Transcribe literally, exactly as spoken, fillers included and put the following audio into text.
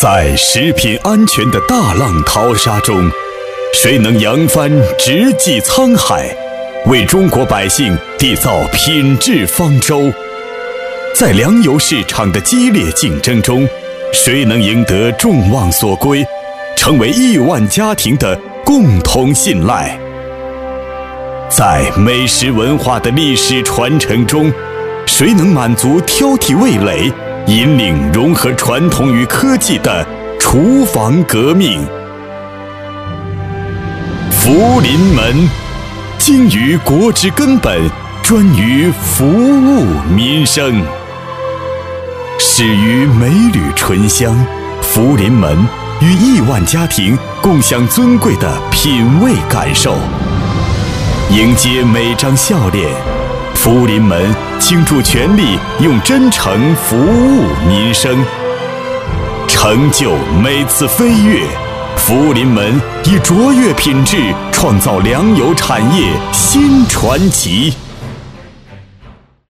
在食品安全的大浪淘沙中，谁能扬帆直济沧海，为中国百姓缔造品质方舟？在粮油市场的激烈竞争中，谁能赢得众望所归，成为亿万家庭的共同信赖？在美食文化的历史传承中，谁能满足挑剔味蕾，引领融合传统与科技的厨房革命？福临门，精于国之根本，专于服务民生。始于美旅醇香，福临门与亿万家庭共享尊贵的品味感受。迎接每张笑脸，福临门倾注全力，用真诚服务民生，成就每次飞跃。福临门以卓越品质创造粮油产业新传奇。